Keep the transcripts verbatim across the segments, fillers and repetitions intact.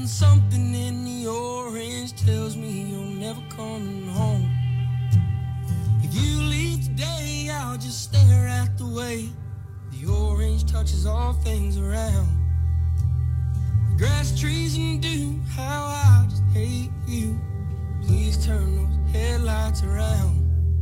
And something in the orange tells me you're never coming home. If you leave today, I'll just stare at the way the orange touches all things around. The grass, trees, and dew, how I just hate you. Please turn those headlights around.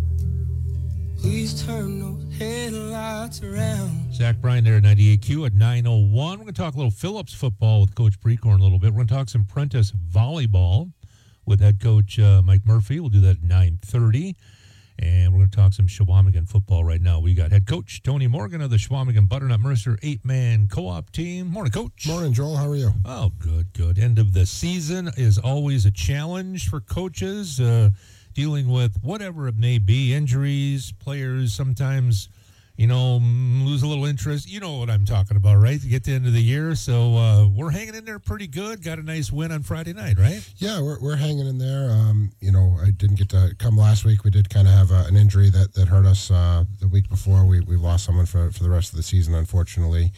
Please turn those headlights around. Zach Bryan there at ninety-eight Q at nine oh one. We're going to talk a little Phillips football with Coach Precorn a little bit. We're going to talk some Prentice volleyball with head coach uh, Mike Murphy. We'll do that at nine thirty. And we're going to talk some Shawamigan football right now. We got head coach Tony Morgan of the Shawamigan Butternut Mercer eight-man co-op team. Morning, Coach. Morning, Joel. How are you? Oh, good, good. End of the season is always a challenge for coaches, uh, dealing with whatever it may be, injuries, players sometimes, you know, lose a little interest. You know what I'm talking about, right? To get to the end of the year. So uh, we're hanging in there pretty good. Got a nice win on Friday night, right? Yeah, we're we're hanging in there. Um, you know, I didn't get to come last week. We did kind of have a, an injury that, that hurt us uh, the week before. We we lost someone for, for the rest of the season, unfortunately.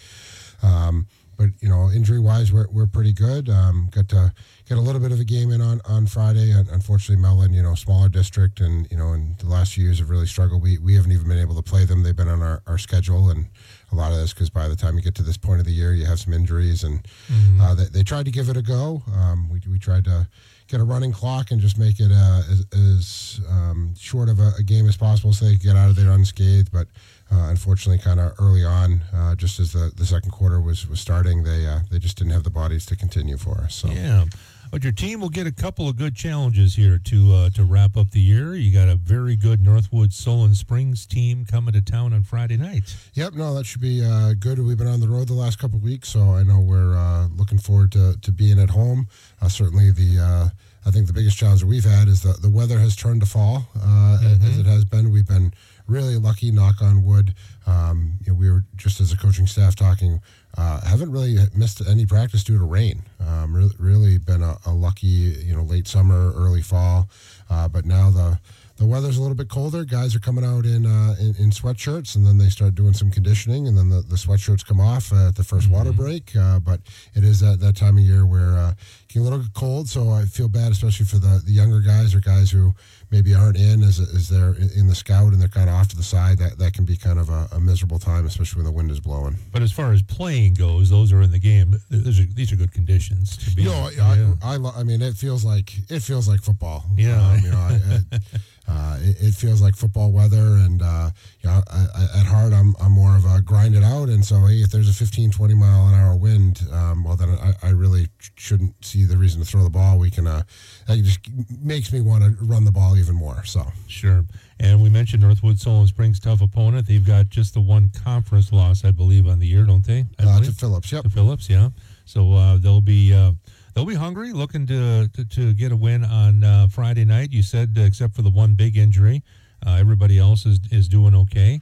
Um, but, you know, injury-wise, we're we're pretty good. Um, got to get a little bit of a game in on, on Friday. And unfortunately, Mellon, you know, smaller district, and, you know, in the last few years have really struggled. We we haven't even been able to play them. They've been on our, our schedule, and a lot of this because by the time you get to this point of the year, you have some injuries, and mm-hmm. uh, they, they tried to give it a go. Um, we we tried to get a running clock and just make it uh, as, as um, short of a, a game as possible so they could get out of there unscathed, but Uh, unfortunately, kind of early on, uh, just as the, the second quarter was, was starting, they uh, they just didn't have the bodies to continue for us. So. Yeah, but your team will get a couple of good challenges here to uh, to wrap up the year. You got a very good Northwood Solon Springs team coming to town on Friday night. Yep, no, that should be uh, good. We've been on the road the last couple of weeks, so I know we're uh, looking forward to, to being at home. Uh, certainly, the uh, I think the biggest challenge that we've had is the, the weather has turned to fall, uh, mm-hmm. as it has been. We've been really lucky, knock on wood. Um, you know, we were just as a coaching staff talking, uh, haven't really missed any practice due to rain. Um, really, really been a, a lucky, you know, late summer, early fall. Uh, but now the the weather's a little bit colder. Guys are coming out in uh, in, in sweatshirts, and then they start doing some conditioning, and then the, the sweatshirts come off uh, at the first mm-hmm. water break. Uh, but it is that, that time of year where uh, it's a little cold, so I feel bad, especially for the, the younger guys or guys who maybe aren't in as, as they're in the scout and they're kind of off to the side. That that can be kind of a, a miserable time, especially when the wind is blowing. But as far as playing goes, those are in the game. These are, these are good conditions to be. You know, yeah. I, I, I mean, it feels like it feels like football. Yeah, um, you know, I, I, uh, it, it feels like football weather, and uh, you know, I, I, at heart, I'm I'm more of a grind it out. And so, hey, if there's a fifteen, twenty mile an hour wind, um, well, then I, I really shouldn't see the reason to throw the ball. We can. Uh, that just makes me want to run the ball even more. So sure. And we mentioned Northwood Solon Springs, tough opponent. They've got just the one conference loss, I believe, on the year, don't they? I uh, to Phillips, yep. To Phillips, yeah. So uh, they'll be uh, they'll be hungry, looking to to, to get a win on uh, Friday night. You said, uh, except for the one big injury, uh, everybody else is is doing okay.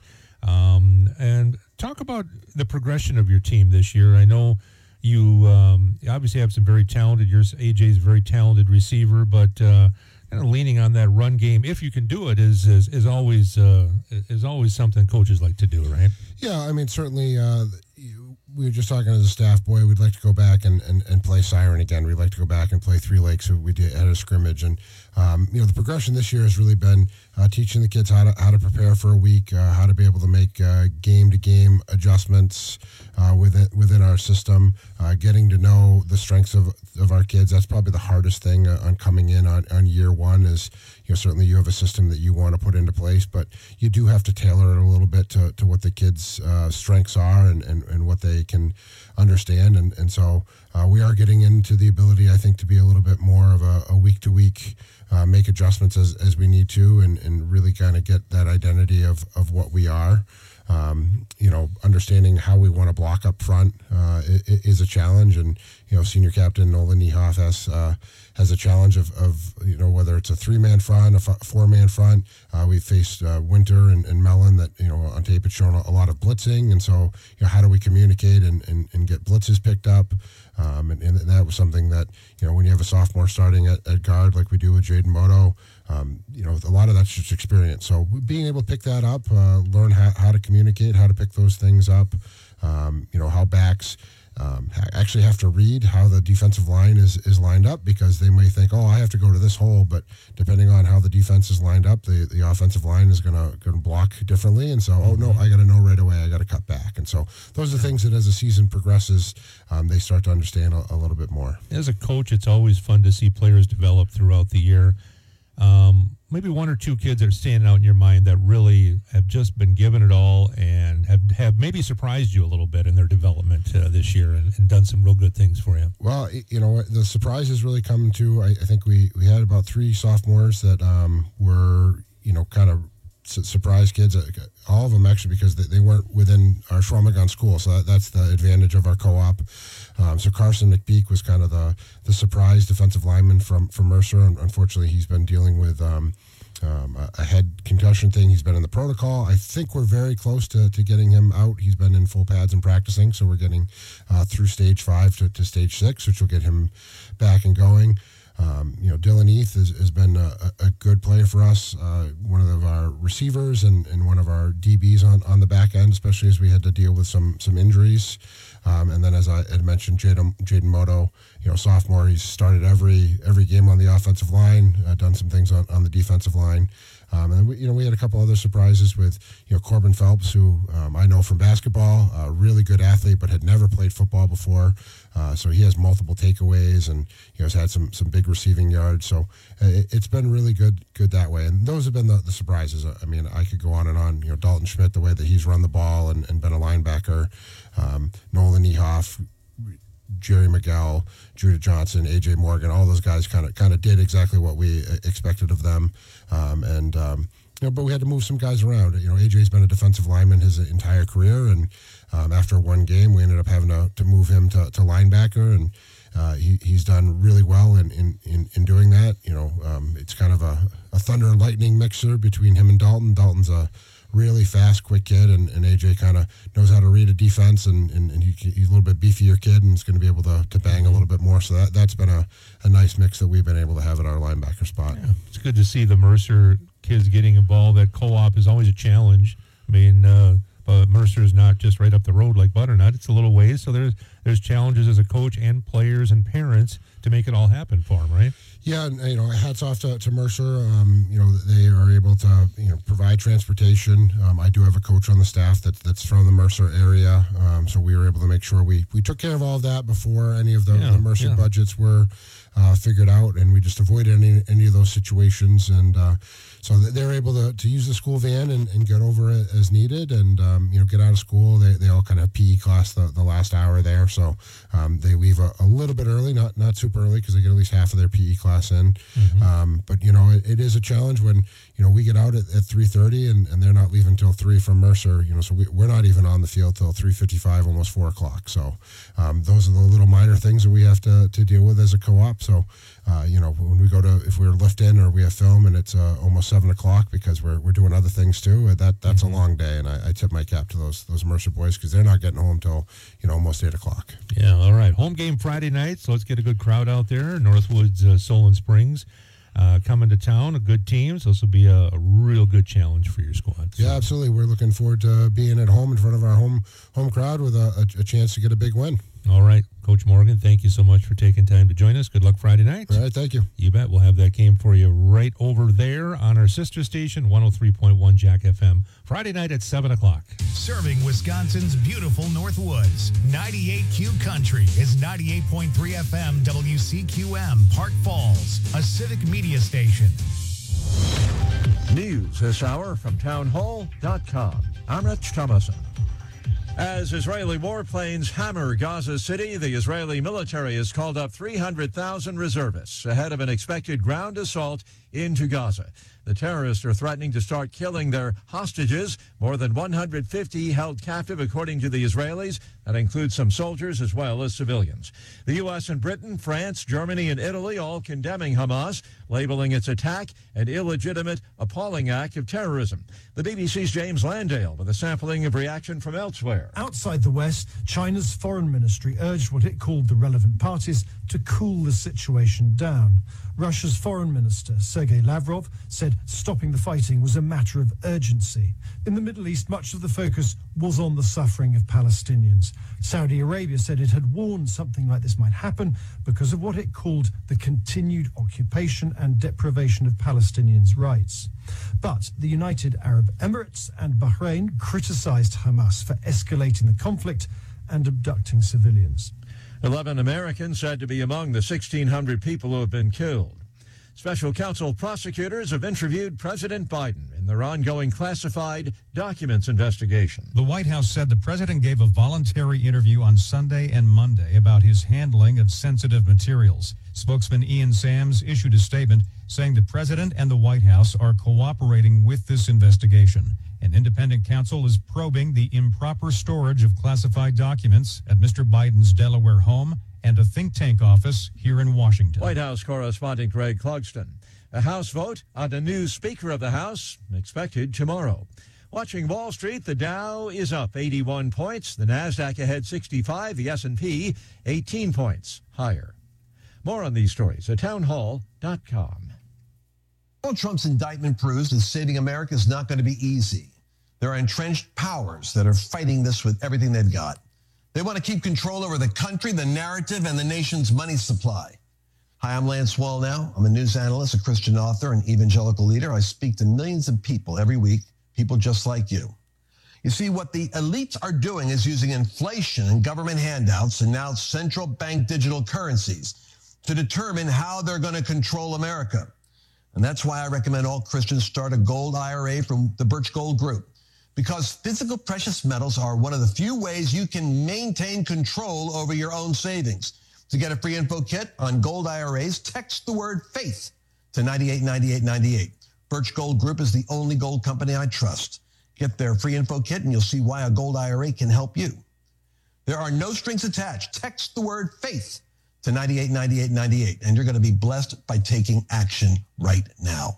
Um, and talk about the progression of your team this year. I know you um, obviously have some very talented. Yours, A J's a very talented receiver, but uh, kind of leaning on that run game, if you can do it, is is, is always uh, is always something coaches like to do, right? Yeah, I mean, certainly. Uh, you, we were just talking as a staff, boy, we'd like to go back and, and, and play Siren again. We'd like to go back and play Three Lakes. So we did at a scrimmage, and um, you know, the progression this year has really been uh, teaching the kids how to how to prepare for a week, uh, how to be able to make uh, game to game adjustments uh, within within our system, uh, getting to know the strengths of of our kids. That's probably the hardest thing uh, on coming in on, on year one is, you know, certainly you have a system that you want to put into place, but you do have to tailor it a little bit to, to what the kids' uh, strengths are and, and, and what they can understand. And, and so uh, we are getting into the ability, I think, to be a little bit more of a, a week-to-week, uh, make adjustments as, as we need to, and, and really kind of get that identity of, of what we are. Um, you know, understanding how we want to block up front uh, is a challenge, and you know, senior captain Nolan Niehoff has uh, has a challenge of, of you know, whether it's a three man front, a f- four man front. Uh, we faced uh, Winter and, and Mellon that, you know, on tape had shown a lot of blitzing, and so, you know, how do we communicate and, and, and get blitzes picked up? Um, and, and that was something that, you know, when you have a sophomore starting at, at guard like we do with Jaden Moto, um, you know, a lot of that's just experience. So being able to pick that up, uh, learn how, how to communicate, how to pick those things up, um, you know, how backs um, ha- actually have to read how the defensive line is, is lined up, because they may think, oh, I have to go to this hole, but depending on how the defense is lined up, the, the offensive line is going to going to block differently, and so, oh, no, I got to know right away, I got to cut back. And so those are things that as the season progresses, um, they start to understand a, a little bit more. As a coach, it's always fun to see players develop throughout the year. Um, maybe one or two kids that are standing out in your mind that really have just been given it all and have, have maybe surprised you a little bit in their development uh, this year and, and done some real good things for you. Well, you know, the surprises really come to, I, I think we, we had about three sophomores that um, were, you know, kind of su- surprise kids. All of them actually, because they, they weren't within our Schwalmagon school. So that, that's the advantage of our co-op. Um, so Carson McPeak was kind of the, the surprise defensive lineman from, from Mercer. And unfortunately, he's been dealing with um, um, a, a head concussion thing. He's been in the protocol. I think we're very close to, to getting him out. He's been in full pads and practicing. So we're getting uh, through stage five to, to stage six, which will get him back and going. Um, you know, Dylan Eath has, has been a, a good player for us, uh, one of our receivers and, and one of our D Bs on, on the back end, especially as we had to deal with some some injuries. Um, and then, as I had mentioned, Jaden, Jaden Moto, you know, sophomore, he's started every every game on the offensive line, uh, done some things on, on the defensive line. Um, and, we, you know, we had a couple other surprises with, you know, Corbin Phelps, who um, I know from basketball, a really good athlete, but had never played football before. Uh, so he has multiple takeaways and, you know, has had some some big receiving yards. So uh, it, it's been really good good that way. And those have been the, the surprises. I mean, I could go on and on. You know, Dalton Schmidt, the way that he's run the ball and, and been a linebacker. Um, Nolan Ehoff, Jerry Miguel, Judah Johnson, A J Morgan, all those guys kind of kind of did exactly what we expected of them. Um, and, um, you know, but we had to move some guys around. You know, A J's been a defensive lineman his entire career, and um, after one game, we ended up having to, to move him to, to linebacker, and uh, he, he's done really well in, in, in, in doing that. You know, um, it's kind of a, a thunder and lightning mixer between him and Dalton. Dalton's a really fast, quick kid, and, and A J kind of knows how to read a defense, and, and, and he, he's a little bit beefier kid, and is going to be able to, to bang a little bit more. So that, that's been a, a nice mix that we've been able to have at our linebacker spot. Yeah, it's good to see the Mercer kids getting involved. That co-op is always a challenge. I mean, uh, but Mercer is not just right up the road like Butternut. It's a little ways, so there's there's challenges as a coach and players and parents to make it all happen for them, right? Yeah, and, you know, hats off to, to Mercer. Um, you know, they are able to, you know, provide transportation. Um, I do have a coach on the staff that, that's from the Mercer area, um, so we were able to make sure we, we took care of all of that before any of the, yeah, the Mercer yeah. budgets were uh, figured out, and we just avoided any any of those situations. And uh, so they're able to, to use the school van and, and get over it as needed, and um, you know, get out of school. They they all kind of have P E class the, the last hour there, so um, they leave a, a little bit early, not not super early, because they get at least half of their P E class in. Mm-hmm. Um, but you know, it, it is a challenge when, you know, we get out at, at three thirty and, and they're not leaving until three from Mercer. You know, so we, we're not even on the field till three fifty-five, almost four o'clock. So um, those are the little minor things that we have to, to deal with as a co-op. So uh, you know, when we go to, if we're lift in or we have film and it's uh, almost seven o'clock because we're we're doing other things too, that that's mm-hmm. a long day. And I, I tip my cap to those those Mercer boys, because they're not getting home till, you know, almost eight o'clock. Yeah, all right. Home game Friday night, so let's get a good crowd out there. Northwoods, uh, Solon Springs. Uh, coming to town, a good team, so this will be a, a real good challenge for your squad. So. Yeah, absolutely. We're looking forward to being at home in front of our home home crowd with a, a, a chance to get a big win. All right, Coach Morgan, thank you so much for taking time to join us. Good luck Friday night. All right, thank you. You bet. We'll have that game for you right over there on our sister station, one oh three point one Jack F M, Friday night at seven o'clock. Serving Wisconsin's beautiful Northwoods, ninety-eight Q Country is ninety-eight point three F M W C Q M, Park Falls, a civic media station. News this hour from town hall dot com. I'm Rich Thomason. As Israeli warplanes hammer Gaza City, the Israeli military has called up three hundred thousand reservists ahead of an expected ground assault into Gaza. The terrorists are threatening to start killing their hostages, more than one hundred fifty held captive, according to the Israelis. That includes some soldiers as well as civilians. The U S and Britain, France, Germany, and Italy all condemning Hamas, labeling its attack an illegitimate, appalling act of terrorism. The B B C's James Landale with a sampling of reaction from elsewhere. Outside the West, China's foreign ministry urged what it called the relevant parties to cool the situation down. Russia's foreign minister, Sergei Lavrov, said stopping the fighting was a matter of urgency. In the Middle East, much of the focus was on the suffering of Palestinians. Saudi Arabia said it had warned something like this might happen because of what it called the continued occupation and deprivation of Palestinians' rights. But the United Arab Emirates and Bahrain criticized Hamas for escalating the conflict and abducting civilians. Eleven Americans said to be among the sixteen hundred people who have been killed. Special counsel prosecutors have interviewed President Biden in their ongoing classified documents investigation. The White House said the president gave a voluntary interview on Sunday and Monday about his handling of sensitive materials. Spokesman Ian Sams issued a statement saying the president and the White House are cooperating with this investigation. An independent counsel is probing the improper storage of classified documents at Mister Biden's Delaware home and a think tank office here in Washington. White House correspondent Greg Clugston. A House vote on a new Speaker of the House expected tomorrow. Watching Wall Street, the Dow is up eighty-one points, the Nasdaq ahead sixty-five, the S and P eighteen points higher. More on these stories at townhall dot com. Donald Trump's indictment proves that saving America is not going to be easy. There are entrenched powers that are fighting this with everything they've got. They want to keep control over the country, the narrative, and the nation's money supply. Hi, I'm Lance Wallnau. I'm a news analyst, a Christian author, and evangelical leader. I speak to millions of people every week, people just like you. You see, what the elites are doing is using inflation and government handouts and now central bank digital currencies to determine how they're going to control America. And that's why I recommend all Christians start a gold I R A from the Birch Gold Group. Because physical precious metals are one of the few ways you can maintain control over your own savings. To get a free info kit on gold I R As, text the word FAITH to ninety-eight ninety-eight ninety-eight. Birch Gold Group is the only gold company I trust. Get their free info kit and you'll see why a gold I R A can help you. There are no strings attached. Text the word FAITH to ninety-eight ninety-eight ninety-eight, and you're going to be blessed by taking action right now.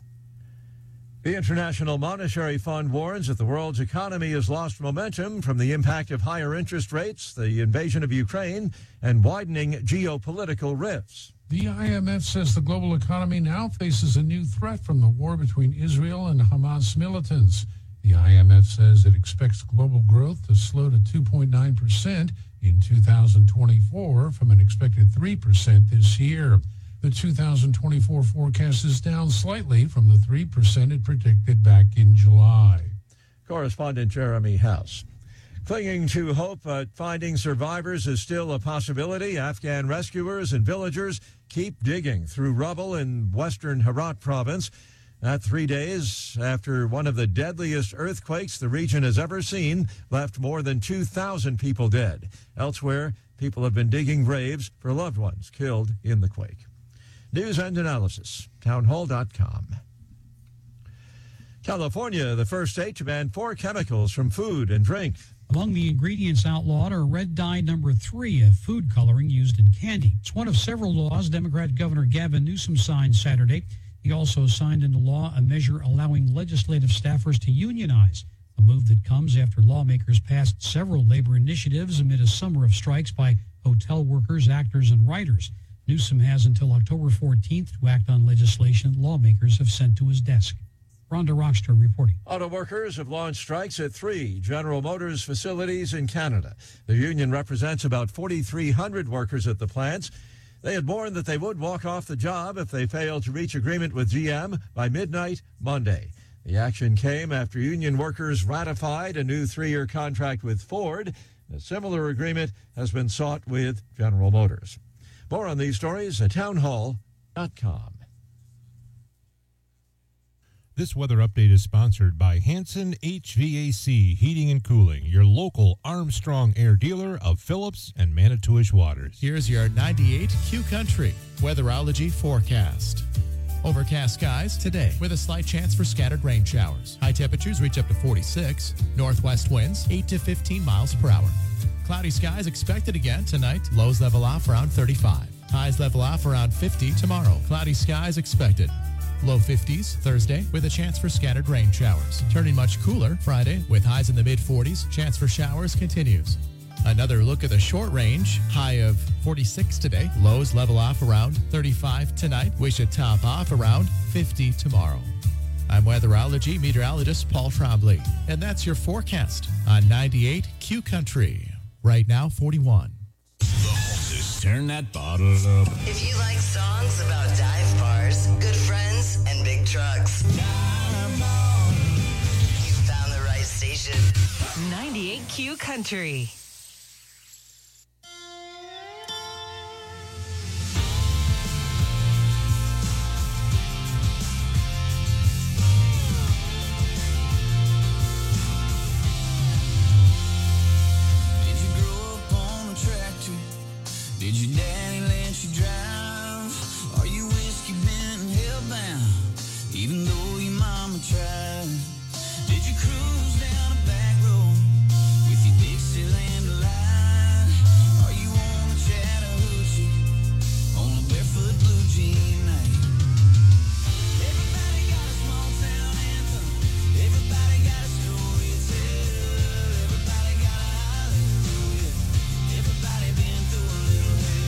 The International Monetary Fund warns that the world's economy has lost momentum from the impact of higher interest rates, the invasion of Ukraine, and widening geopolitical rifts. The I M F says the global economy now faces a new threat from the war between Israel and Hamas militants. The I M F says it expects global growth to slow to two point nine percent in two thousand twenty-four from an expected three percent this year. The two thousand twenty-four forecast is down slightly from the three percent it predicted back in July. Correspondent Jeremy House. Clinging to hope at finding survivors is still a possibility. Afghan rescuers and villagers keep digging through rubble in western Herat province. That three days after one of the deadliest earthquakes the region has ever seen left more than two thousand people dead. Elsewhere, people have been digging graves for loved ones killed in the quake. News and analysis, townhall dot com. California, the first state to ban four chemicals from food and drink. Among the ingredients outlawed are red dye number three, a food coloring used in candy. It's one of several laws Democrat Governor Gavin Newsom signed Saturday. He also signed into law a measure allowing legislative staffers to unionize, a move that comes after lawmakers passed several labor initiatives amid a summer of strikes by hotel workers, actors, and writers. Newsom has until October fourteenth to act on legislation lawmakers have sent to his desk. Rhonda Rockster reporting. Auto workers have launched strikes at three General Motors facilities in Canada. The union represents about forty-three hundred workers at the plants. They had warned that they would walk off the job if they failed to reach agreement with G M by midnight Monday. The action came after union workers ratified a new three-year contract with Ford. A similar agreement has been sought with General Motors. More on these stories at townhall dot com. This weather update is sponsored by Hanson H V A C Heating and Cooling, your local Armstrong Air dealer of Phillips and Manitowish Waters. Here's your ninety-eight Q Country weatherology forecast. Overcast skies today with a slight chance for scattered rain showers. High temperatures reach up to forty-six. Northwest winds eight to fifteen miles per hour. Cloudy skies expected again tonight. Lows level off around thirty-five. Highs level off around fifty tomorrow. Cloudy skies expected. Low fifties Thursday with a chance for scattered rain showers. Turning much cooler Friday with highs in the mid forties. Chance for showers continues. Another look at the short range. High of forty-six today. Lows level off around thirty-five tonight. We should top off around fifty tomorrow. I'm weatherology meteorologist Paul Trombley. And that's your forecast on ninety-eight Q Country. Right now, forty-one. The hottest. Turn that bottle up. If you like songs about dive bars, good friends, and big trucks, you found the right station. ninety-eight Q Country. Did your daddy let you drive? Are you whiskey bent and hellbound, even though your mama tried? Did you cruise down a back road with your Dixieland delight? Are you on a Chattahoochee on a barefoot blue jean night? Everybody got a small town anthem. Everybody got a story to tell. Everybody got a hallelujah. Everybody been through a little.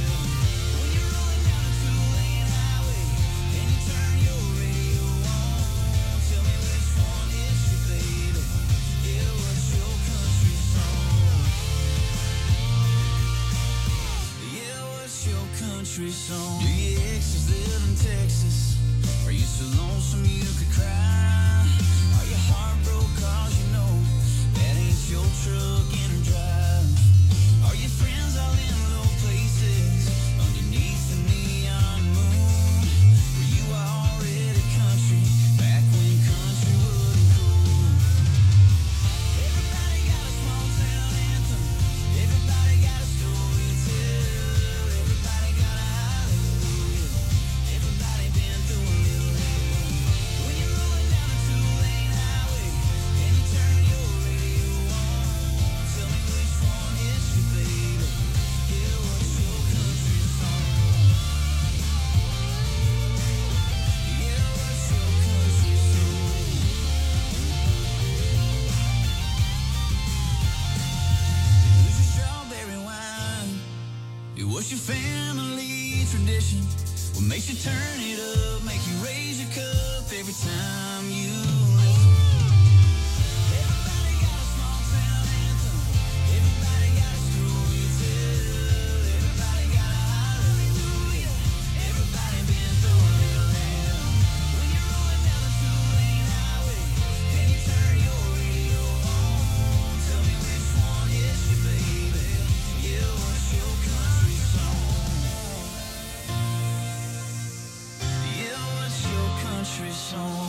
Country song. Do your exes live in Texas? Are you so lonesome you could cry? Are you heartbroken cause you know that ain't your truck in or drive? Are your friends all in low places underneath the neon moon? Were you already country back when country wasn't cool? Everybody got a small town anthem. Everybody got a story to tell. What's your family tradition? What makes you turn it up? Make you raise your cup every time you listen. Everybody got a small town anthem. Everybody got a story to tell. Everybody got a hallelujah. Everybody been through a little hell. When you're rolling down the two-lane highway and you turn your radio on, tell me which one is your baby. Yeah, what's your country song? Yeah, what's your country song?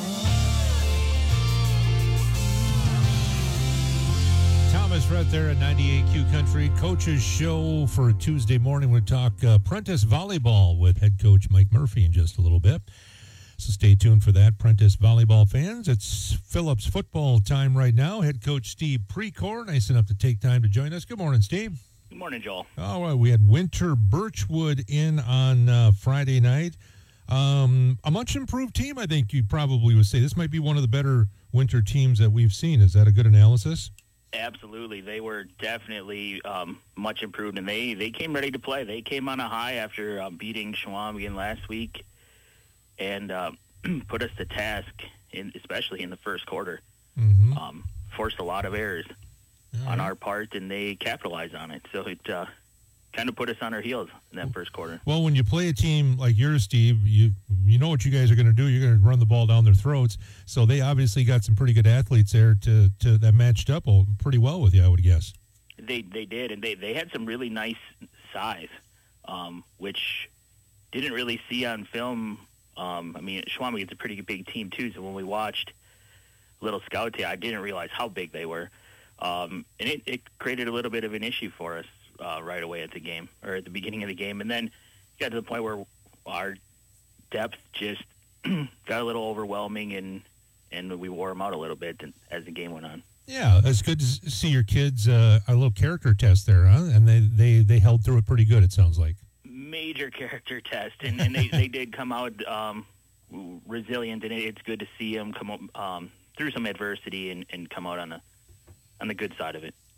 Thomas right there at ninety-eight Q Country. Coach's show for Tuesday morning. We'll talk uh, Prentice Volleyball with head coach Mike Murphy in just a little bit. So stay tuned for that, Prentice Volleyball fans. It's Phillips football time right now. Head coach Steve Precor, nice enough to take time to join us. Good morning, Steve. Good morning, Joel. Oh, well, we had Winter Birchwood in on uh, Friday night. Um, a much improved team, I think you probably would say. This might be one of the better winter teams that we've seen. Is that a good analysis? Absolutely. They were definitely um, much improved, and they, they came ready to play. They came on a high after um, beating Shawamigan last week and uh, put us to task, in, especially in the first quarter. Mm-hmm. Um, forced a lot of errors All on right. our part, and they capitalized on it. So it uh, kind of put us on our heels in that first quarter. Well, when you play a team like yours, Steve, you you know what you guys are going to do. You're going to run the ball down their throats. So they obviously got some pretty good athletes there to, to that matched up pretty well with you, I would guess. They they did, and they, they had some really nice size, um, which didn't really see on film. Um, I mean, Shawamigan's a pretty big team, too, so when we watched Little Scout Day, I didn't realize how big they were. Um, and it, it created a little bit of an issue for us uh, right away at the game, or at the beginning of the game. And then got to the point where our depth just got a little overwhelming, and, and we wore them out a little bit as the game went on. Yeah, it's good to see your kids uh, a little character test there, huh? And they, they, they held through it pretty good, it sounds like. Major character test, and, and they, they did come out um, resilient, and it's good to see them come um, through some adversity and, and come out on the on the good side of it.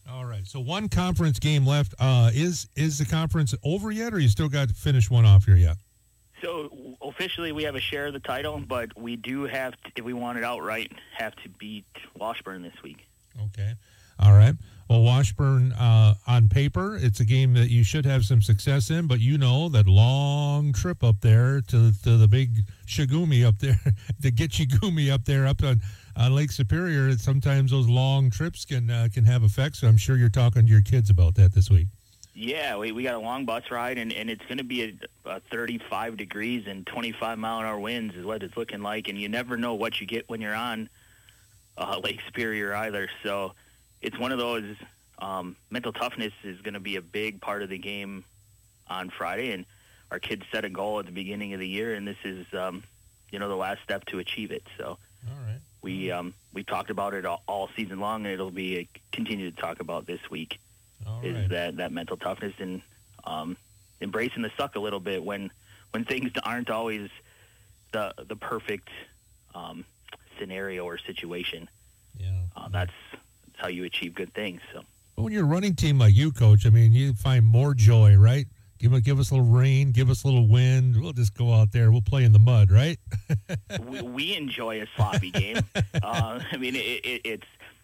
All right. So one conference game left. Uh, is is the conference over yet, or you still got to finish one off here yet? So officially, we have a share of the title, but we do have, to, if we want it outright, have to beat Washburn this week. Okay. All right. Well, Washburn, uh, on paper, it's a game that you should have some success in, but you know that long trip up there to to the big Shigumi up there, the Gitchigumi up there, up on, on Lake Superior. Sometimes those long trips can uh, can have effects. So I'm sure you're talking to your kids about that this week. Yeah, we, we got a long bus ride, and, and it's going to be a, a thirty-five degrees and twenty-five mile an hour winds is what it's looking like, and you never know what you get when you're on uh, Lake Superior either. So it's one of those, um, mental toughness is going to be a big part of the game on Friday, and our kids set a goal at the beginning of the year, and this is, um, you know, the last step to achieve it. So all right. we um, we talked about it all, all season long, and it'll be a, continue to talk about this week. All is right. that, that mental toughness and um, embracing the suck a little bit when when things aren't always the the perfect um, scenario or situation. Yeah, uh, that's, that's how you achieve good things. So well, when you're a running team like you, Coach, I mean, you find more joy, right? Give give us a little rain, give us a little wind. We'll just go out there. We'll play in the mud, right? we, we enjoy a sloppy game. uh, I mean, it, it, it's.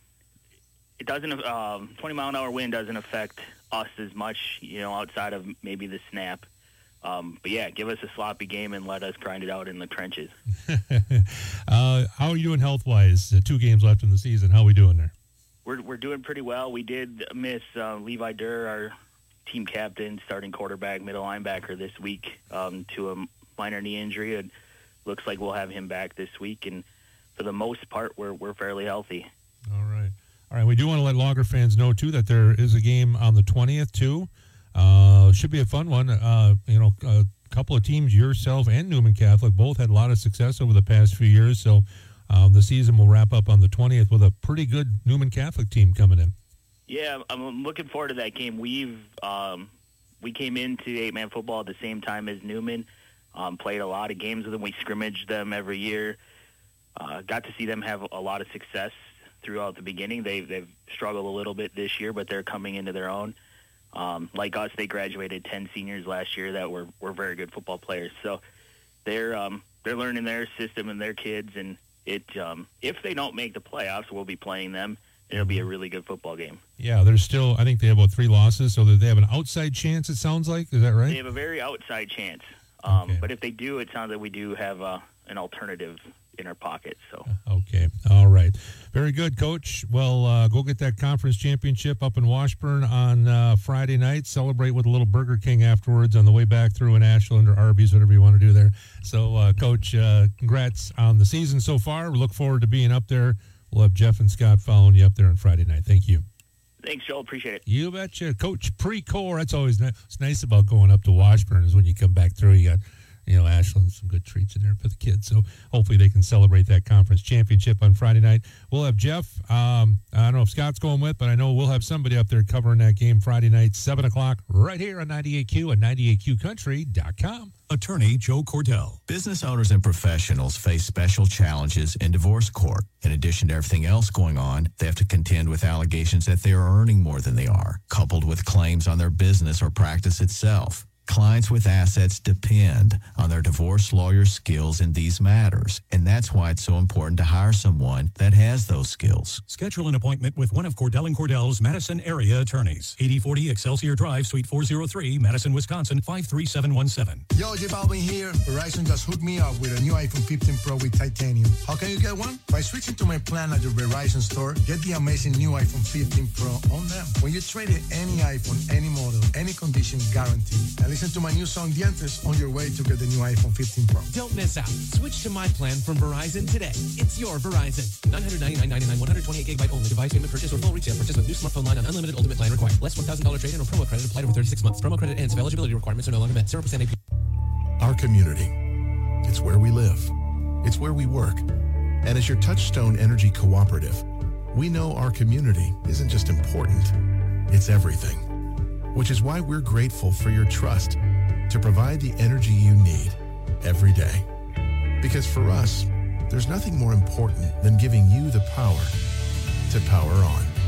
It doesn't, um, twenty mile an hour wind doesn't affect us as much, you know, outside of maybe the snap. Um, but yeah, give us a sloppy game and let us grind it out in the trenches. uh, how are you doing health wise? Uh, two games left in the season. How are we doing there? We're we're doing pretty well. We did miss uh, Levi Durr, our team captain, starting quarterback, middle linebacker this week um, to a minor knee injury. It looks like we'll have him back this week, and for the most part, we're we're fairly healthy. All right. All right, we do want to let Logger fans know, too, that there is a game on the twentieth, too. Uh, should be a fun one. Uh, you know, a couple of teams, yourself and Newman Catholic, both had a lot of success over the past few years. So um, the season will wrap up on the twentieth with a pretty good Newman Catholic team coming in. Yeah, I'm looking forward to that game. We've um, we came into eight-man football at the same time as Newman, um, played a lot of games with them. We scrimmaged them every year. Uh, got to see them have a lot of success throughout the beginning. They've, they've struggled a little bit this year, but they're coming into their own. Um, like us, they graduated ten seniors last year that were, were very good football players. So they're um, they're learning their system and their kids, and it um, if they don't make the playoffs, we'll be playing them, and it'll be a really good football game. Yeah, there's still, I think they have about three losses, so they have an outside chance, it sounds like. Is that right? They have a very outside chance. Um, okay. But if they do, it sounds like we do have uh, an alternative in our pocket. So okay, all right, very good, Coach. Well, uh, go get that conference championship up in Washburn on uh, Friday night. Celebrate with a little Burger King afterwards on the way back through in Ashland or Arby's, whatever you want to do there. So, uh, Coach, uh, congrats on the season so far. We look forward to being up there. We'll have Jeff and Scott following you up there on Friday night. Thank you. Thanks, Joel. Appreciate it. You betcha, Coach Precor. That's always nice. It's nice about going up to Washburn is when you come back through, you got, you know, Ashland, some good treats in there for the kids. So hopefully they can celebrate that conference championship on Friday night. We'll have Jeff. Um, I don't know if Scott's going with, but I know we'll have somebody up there covering that game Friday night, seven o'clock, right here on ninety-eight Q and ninety-eight Q country dot com. Attorney Joe Cordell. Business owners and professionals face special challenges in divorce court. In addition to everything else going on, they have to contend with allegations that they are earning more than they are, coupled with claims on their business or practice itself. Clients with assets depend on their divorce lawyer's skills in these matters, and that's why it's so important to hire someone that has those skills. Schedule an appointment with one of Cordell and Cordell's Madison area attorneys. eighty forty Excelsior Drive, Suite four oh three, Madison, Wisconsin, five three seven one seven. Yo, J Balvin here. Verizon just hooked me up with a new iPhone fifteen Pro with titanium. How can you get one? By switching to my plan at your Verizon store, get the amazing new iPhone fifteen Pro on them. When you trade in any iPhone, any model, any condition, guaranteed. And listen to my new song, Dientes, on your way to get the new iPhone fifteen Pro. Don't miss out. Switch to my plan from Verizon today. It's your Verizon. nine hundred ninety-nine dollars and ninety-nine cents, one hundred twenty-eight gigabyte only. Device payment purchase or full retail purchase with new smartphone line on unlimited ultimate plan required. Less one thousand dollars trade-in or promo credit applied over thirty-six months. Promo credit ends if eligibility requirements are no longer met. zero percent A P R. Our community. It's where we live. It's where we work. And as your Touchstone Energy Cooperative, we know our community isn't just important, it's everything. Which is why we're grateful for your trust to provide the energy you need every day. Because for us, there's nothing more important than giving you the power to power on.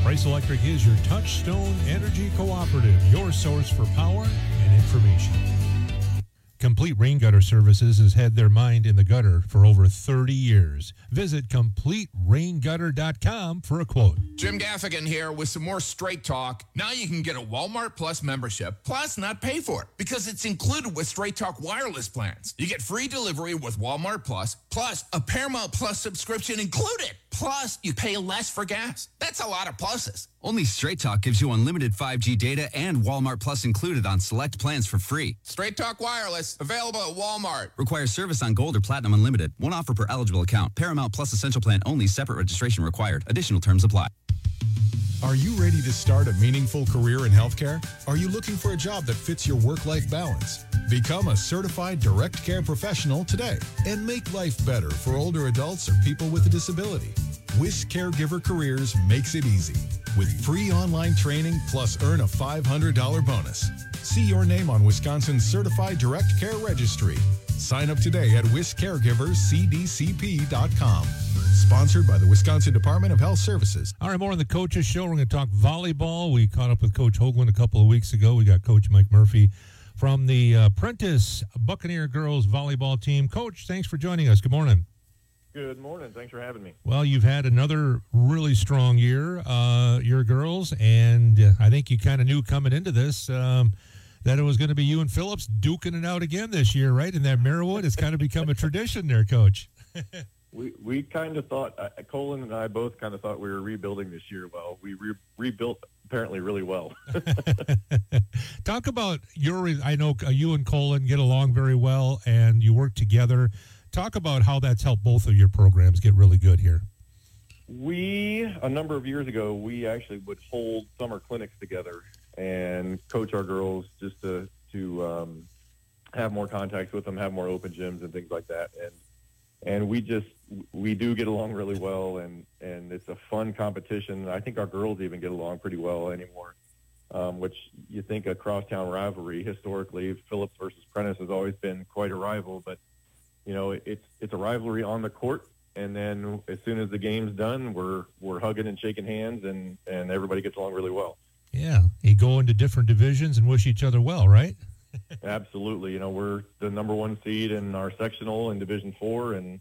Price Electric is your Touchstone Energy Cooperative, your source for power and information. Complete Rain Gutter Services has had their mind in the gutter for over thirty years. Visit complete rain gutter dot com for a quote. Jim Gaffigan here with some more Straight Talk. Now you can get a Walmart Plus membership, plus not pay for it, because it's included with Straight Talk wireless plans. You get free delivery with Walmart Plus, plus a Paramount Plus subscription included. Plus, you pay less for gas. That's a lot of pluses. Only Straight Talk gives you unlimited five G data and Walmart Plus included on select plans for free. Straight Talk Wireless, available at Walmart. Requires service on Gold or Platinum Unlimited. One offer per eligible account. Paramount Plus Essential Plan only. Separate registration required. Additional terms apply. Are you ready to start a meaningful career in healthcare? Are you looking for a job that fits your work-life balance? Become a certified direct care professional today and make life better for older adults or people with a disability. WIS Caregiver Careers makes it easy with free online training plus earn a five hundred dollars bonus. See your name on Wisconsin's Certified Direct Care Registry. Sign up today at wis caregivers c d c p dot com. Sponsored by the Wisconsin Department of Health Services. All right, more on the Coaches Show. We're going to talk volleyball. We caught up with Coach Hoagland a couple of weeks ago. We got Coach Mike Murphy from the uh, Prentice Buccaneer girls volleyball team. Coach, thanks for joining us. Good morning. Good morning. Thanks for having me. Well, you've had another really strong year, uh, your girls, and uh, I think you kind of knew coming into this um, that it was going to be you and Phillips duking it out again this year, right? And that Merriwood has kind of become a tradition there, Coach. we we kind of thought, uh, Colin and I both kind of thought we were rebuilding this year. Well, we re- rebuilt apparently really well. Talk about your, I know you and Colin get along very well, and you work together. Talk about how that's helped both of your programs get really good here. We, a number of years ago, we actually would hold summer clinics together and coach our girls just to, to um, have more contacts with them, have more open gyms and things like that. And and we just, we do get along really well, and, and it's a fun competition. I think our girls even get along pretty well anymore, um, which you think a crosstown rivalry. Historically, Phillips versus Prentice has always been quite a rival, but you know, it's it's a rivalry on the court, and then as soon as the game's done, we're we're hugging and shaking hands, and, and everybody gets along really well. Yeah, you go into different divisions and wish each other well, right? Absolutely. You know, we're the number one seed in our sectional in Division Four, and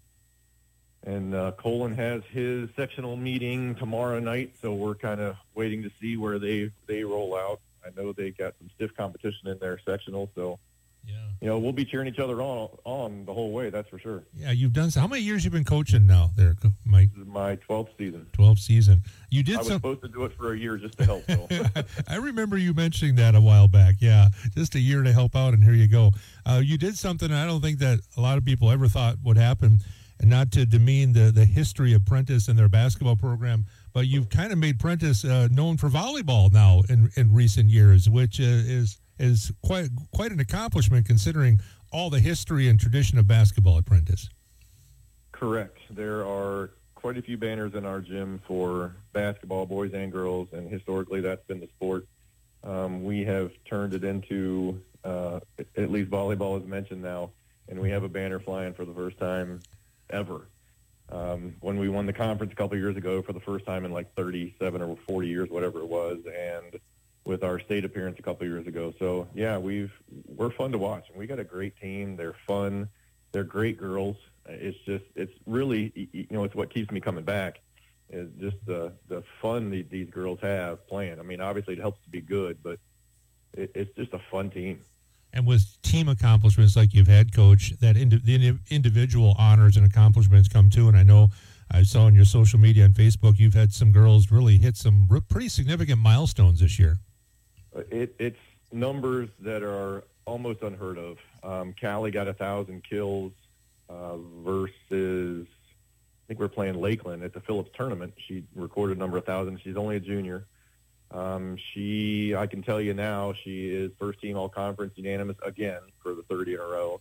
and uh, Colin has his sectional meeting tomorrow night, so we're kind of waiting to see where they they roll out. I know they got some stiff competition in their sectional, so. Yeah. You know, we'll be cheering each other on on the whole way, that's for sure. Yeah, you've done so. How many years you been coaching now there, Mike? This is my twelfth season. twelfth season. You did I was some... supposed to do it for a year just to help. So. I remember you mentioning that a while back. Yeah, just a year to help out, and here you go. Uh, you did something I don't think that a lot of people ever thought would happen, and not to demean the, the history of Prentice and their basketball program, but you've kind of made Prentice uh, known for volleyball now in, in recent years, which uh, is... is quite quite an accomplishment considering all the history and tradition of basketball at Prentice. Correct. There are quite a few banners in our gym for basketball, boys and girls, and historically that's been the sport. Um, we have turned it into, uh, at least volleyball is mentioned now, and we have a banner flying for the first time ever. Um, when we won the conference a couple years ago for the first time in like thirty-seven or forty years, whatever it was, and with our state appearance a couple of years ago. So yeah, we've, we're fun to watch, and we got a great team. They're fun. They're great girls. It's just, it's really, you know, it's what keeps me coming back is just the, the fun that these girls have playing. I mean, obviously it helps to be good, but it, it's just a fun team. And with team accomplishments like you've had, Coach, that indi- the individual honors and accomplishments come too. And I know I saw on your social media and Facebook, you've had some girls really hit some r- pretty significant milestones this year. It, it's numbers that are almost unheard of. Um, Callie got a thousand kills uh, versus, I think we're playing Lakeland at the Phillips tournament. She recorded a number of thousand. She's only a junior. Um, she, I can tell you now, she is first team all-conference unanimous again for the third in a row.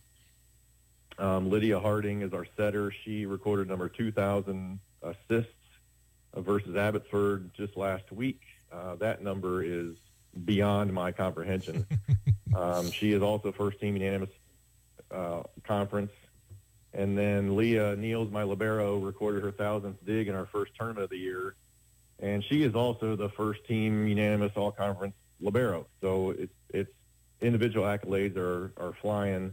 Um, Lydia Harding is our setter. She recorded number two thousand assists uh, versus Abbotsford just last week. Uh, that number is beyond my comprehension. um, she is also first team unanimous uh, conference. And then Leah Niels, my libero, recorded her thousandth dig in our first tournament of the year. and she is also the first team unanimous all-conference libero. So it's it's individual accolades are are flying.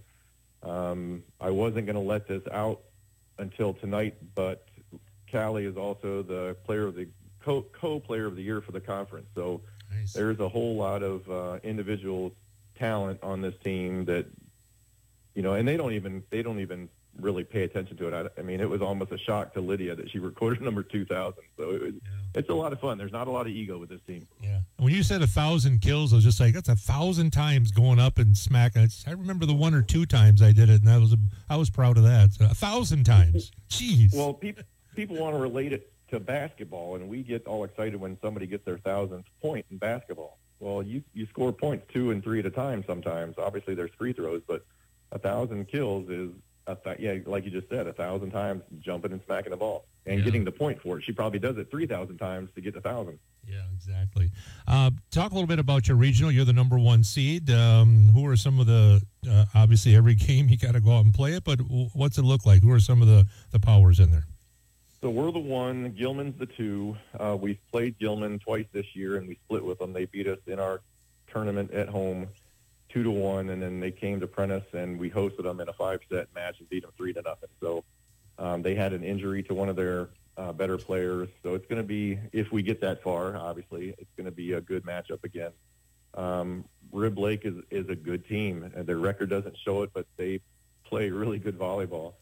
Um, I wasn't going to let this out until tonight, but Callie is also the player of the co co-player of the year for the conference. So nice. There's a whole lot of uh, individual talent on this team that, you know, and they don't even they don't even really pay attention to it. I, I mean, it was almost a shock to Lydia that she recorded number two thousand. So it was, yeah. It's a lot of fun. There's not a lot of ego with this team. Yeah. When you said a thousand kills, I was just like, that's a thousand times going up and smacking. I remember the one or two times I did it, and I was I was proud of that. So a thousand times. Jeez. Well, people people want to relate it to basketball, and we get all excited when somebody gets their thousandth point in basketball. Well, you you score points two and three at a time sometimes. Obviously, there's free throws, but a thousand kills is a th- yeah, like you just said, a thousand times jumping and smacking the ball and yeah. getting the point for it. She probably does it three thousand times to get the thousand. Yeah, exactly. Uh, talk a little bit about your regional. You're the number one seed. Um, who are some of the? Uh, obviously, every game you got to go out and play it. But what's it look like? Who are some of the the powers in there? So we're the one. Gilman's the two. Uh, we've played Gilman twice this year, and we split with them. They beat us in our tournament at home, two to one, and then they came to Prentice, and we hosted them in a five-set match and beat them three to nothing. So um, they had an injury to one of their uh, better players. So it's going to be, if we get that far, obviously, it's going to be a good matchup again. Um, Rib Lake is is a good team, and their record doesn't show it, but they play really good volleyball.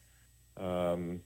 Um,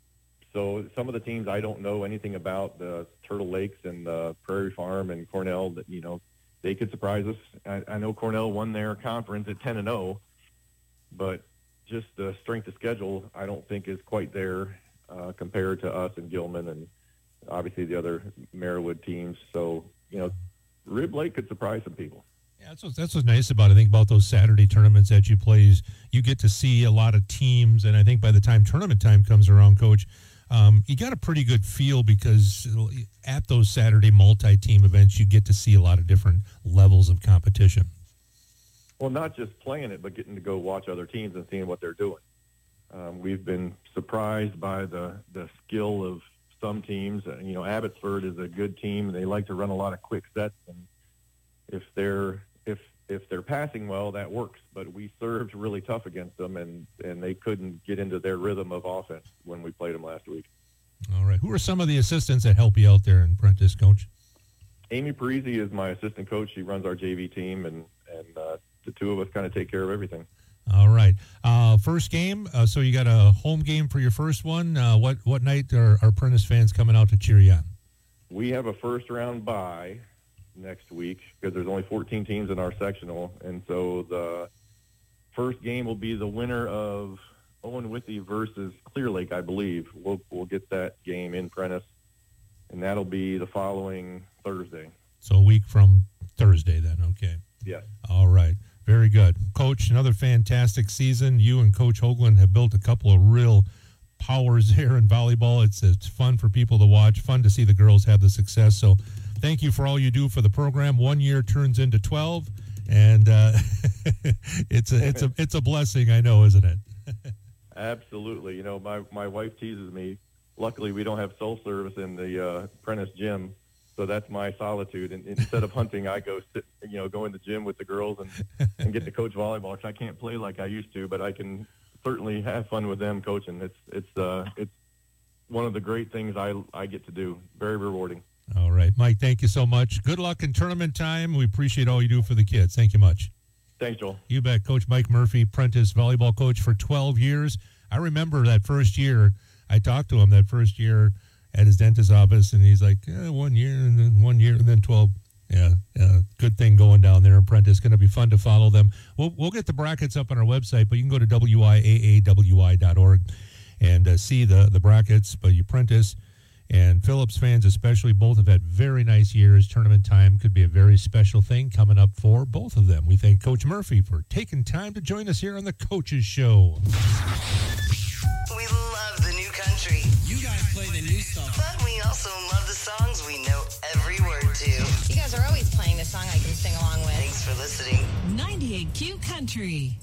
So some of the teams I don't know anything about, the Turtle Lakes and the Prairie Farm and Cornell, that, you know, they could surprise us. I, I know Cornell won their conference at ten and oh, but just the strength of schedule I don't think is quite there uh, compared to us and Gilman and obviously the other Marywood teams. So, you know, Rib Lake could surprise some people. Yeah, that's what, that's what's nice about it. I think about those Saturday tournaments that you play is you get to see a lot of teams, and I think by the time tournament time comes around, Coach, Um, you got a pretty good feel because at those Saturday multi-team events, you get to see a lot of different levels of competition. Well, not just playing it, but getting to go watch other teams and seeing what they're doing. Um, we've been surprised by the, the skill of some teams. Uh, you know, Abbotsford is a good team. They like to run a lot of quick sets, and if they're if if they're passing well, that works. But we served really tough against them, and, and they couldn't get into their rhythm of offense when we played them last week. All right. Who are some of the assistants that help you out there in Prentice, Coach? Amy Parisi is my assistant coach. She runs our J V team, and, and uh, the two of us kind of take care of everything. All right. Uh, first game, uh, so you got a home game for your first one. Uh, what, what night are, are Prentice fans coming out to cheer you on? We have a first-round bye next week because there's only fourteen teams in our sectional, and so the first game will be the winner of Owen Withy versus Clear Lake, I believe. We'll we'll get that game in Prentice, and that'll be the following Thursday. So a week from Thursday then, okay. Yes. All right. Very good. Coach, another fantastic season. You and Coach Hoagland have built a couple of real powers there in volleyball. It's it's fun for people to watch, fun to see the girls have the success. So thank you for all you do for the program. One year turns into twelve, and uh, it's a it's a it's a blessing, I know, isn't it? Absolutely. You know, my my wife teases me. Luckily, we don't have cell service in the uh, Prentice gym, so that's my solitude. And instead of hunting, I go sit, you know, go in the gym with the girls and and get to coach volleyball. Which I can't play like I used to, but I can certainly have fun with them coaching. It's it's uh it's one of the great things I I get to do. Very rewarding. All right, Mike, thank you so much. Good luck in tournament time. We appreciate all you do for the kids. Thank you much. Thanks, Joel. You bet. Coach Mike Murphy, Prentice volleyball coach for twelve years. I remember that first year. I talked to him that first year at his dentist's office, and he's like, eh, one year, and then one year, and then twelve. Yeah, yeah, good thing going down there in Prentice. Going to be fun to follow them. We'll, we'll get the brackets up on our website, but you can go to W I A A W I dot org and uh, see the, the brackets. But you Prentice and Phillips fans especially, both have had very nice years. Tournament time could be a very special thing coming up for both of them. We thank Coach Murphy for taking time to join us here on the Coaches Show. We love the new country. You guys play the new stuff. But we also love the songs we know every word to. You guys are always playing the song I can sing along with. Thanks for listening. ninety-eight Q Country.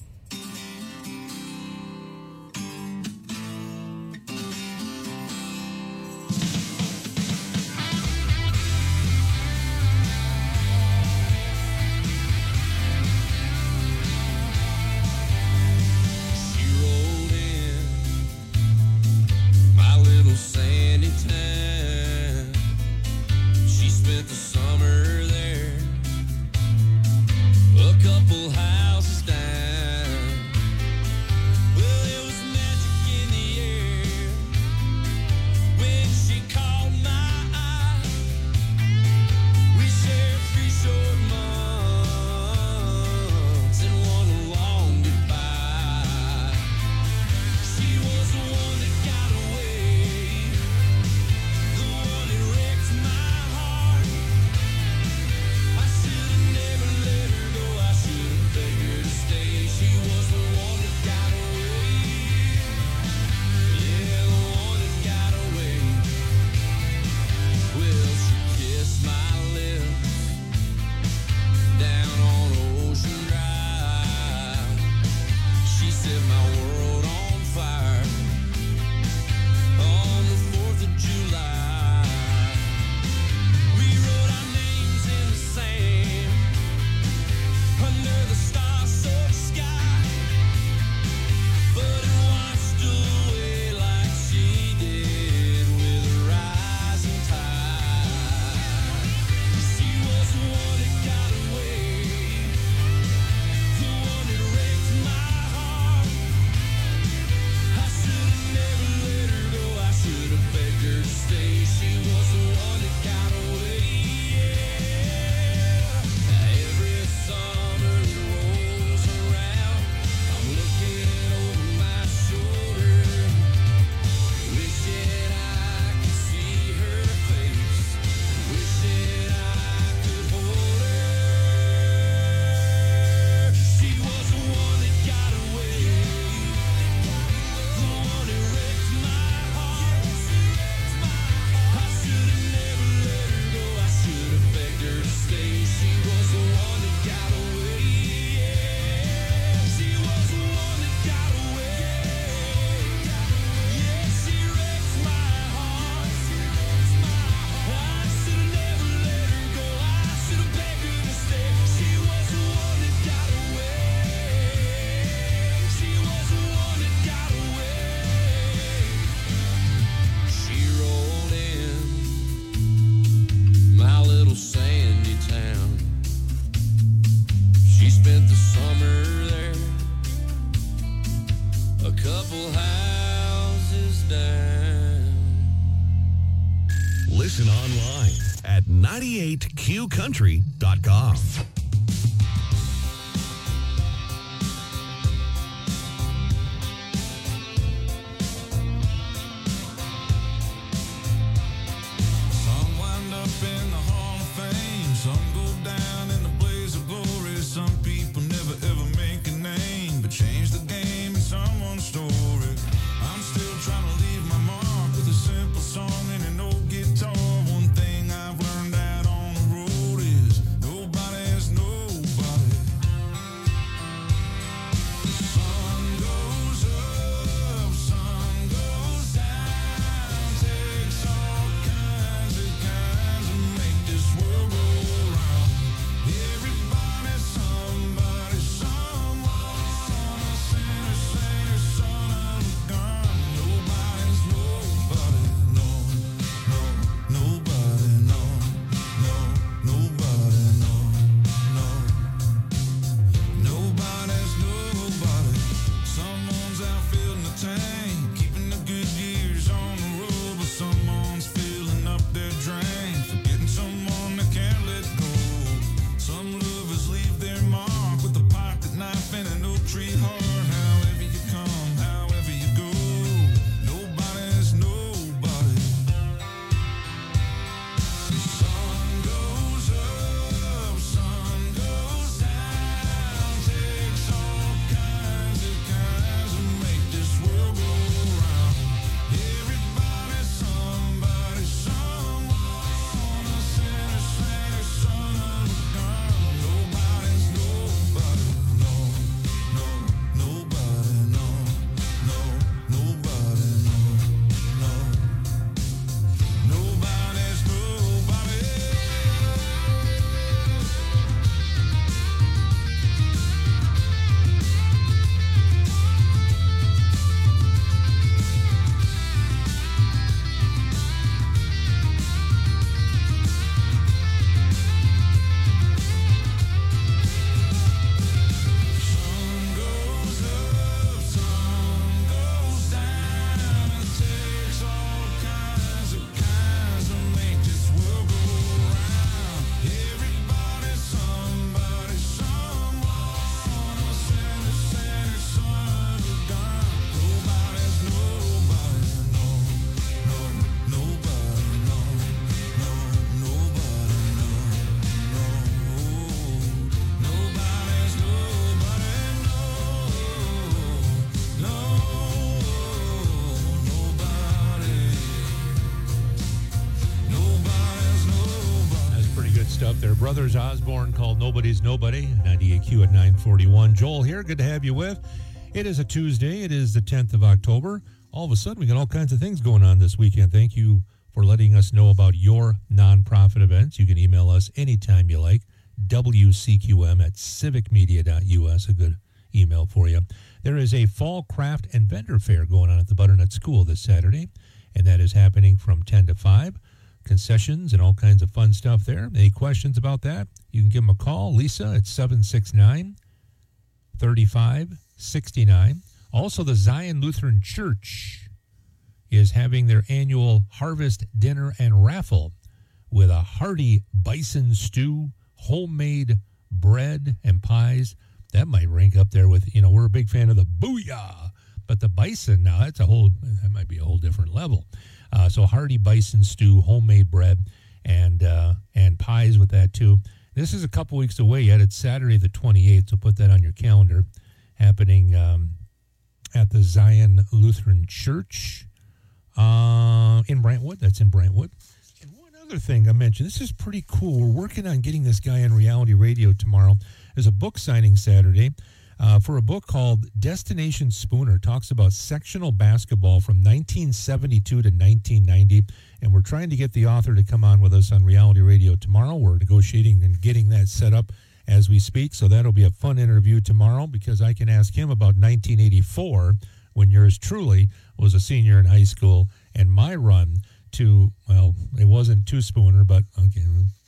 couple houses down. Listen online at ninety-eight q country dot com. Some wind up in the Hall of Fame, some go down in the blaze of glory. Some people never ever make a name, but change the game in someone's story. I'm still trying to leave my mark with a simple song and an old guitar. One thing I've learned out on the road is nobody is nobody. The sun goes up, sun goes down, takes all kinds of kinds to make this world go round. Everybody's somebody, someone, a sinner, saint, son of a gun. Nobody's nobody, no, no, nobody, no, no, nobody, no, no. Nobody's nobody. Someone's out filling the tank, keeping the good years on the road, but someone's filling up their drain, forgetting someone that can't let go. Some lovers leave their mark with a pocket knife and an oak tree heart. However you come, however you go, nobody's nobody. The sun goes up, sun goes down, takes all kinds of kinds to make this world go round. Everybody's somebody, someone, a sinner, saint, son of a gun. Nobody's nobody, no, no, nobody, no, no, nobody, no, no. Nobody's nobody. Sun goes up, sun goes down, it takes all kinds of kinds to make this world go round. Everybody's somebody, someone, a sinner, saint, son of a gun. Nobody's nobody, no, no, nobody, no, no, nobody, no, no. Nobody's nobody, no, no, nobody. Nobody's nobody. That's pretty good stuff there. Brothers Osborne called Nobody's Nobody. ninety-eight Q at nine forty-one. Joel here. Good to have you with. It is a Tuesday. It is the tenth of October. All of a sudden, we got all kinds of things going on this weekend. Thank you for letting us know about your nonprofit events. You can email us anytime you like. W C Q M at civic media dot U S. A good email for you. There is a fall craft and vendor fair going on at the Butternut School this Saturday, and that is happening from ten to five. Concessions and all kinds of fun stuff there. Any questions about that? You can give them a call. Lisa at seven six nine, three five six nine. Also, the Zion Lutheran Church is having their annual harvest dinner and raffle with a hearty bison stew, homemade bread and pies. That might rank up there with, you know, we're a big fan of the booyah, but the bison, now that's a whole, that might be a whole different level. Uh, so hearty bison stew, homemade bread, and uh, and pies with that too. This is a couple weeks away yet. It's Saturday the twenty-eighth, so put that on your calendar. Happening um, at the Zion Lutheran Church uh, in Brentwood. That's in Brentwood. And one other thing I mentioned, this is pretty cool. We're working on getting this guy on reality radio tomorrow. There's a book signing Saturday uh, for a book called Destination Spooner. Talks about sectional basketball from nineteen seventy-two to nineteen ninety. And we're trying to get the author to come on with us on reality radio tomorrow. We're negotiating and getting that set up as we speak. So that'll be a fun interview tomorrow because I can ask him about nineteen eighty-four when yours truly was a senior in high school and my run to, well, it wasn't two Spooner, but okay,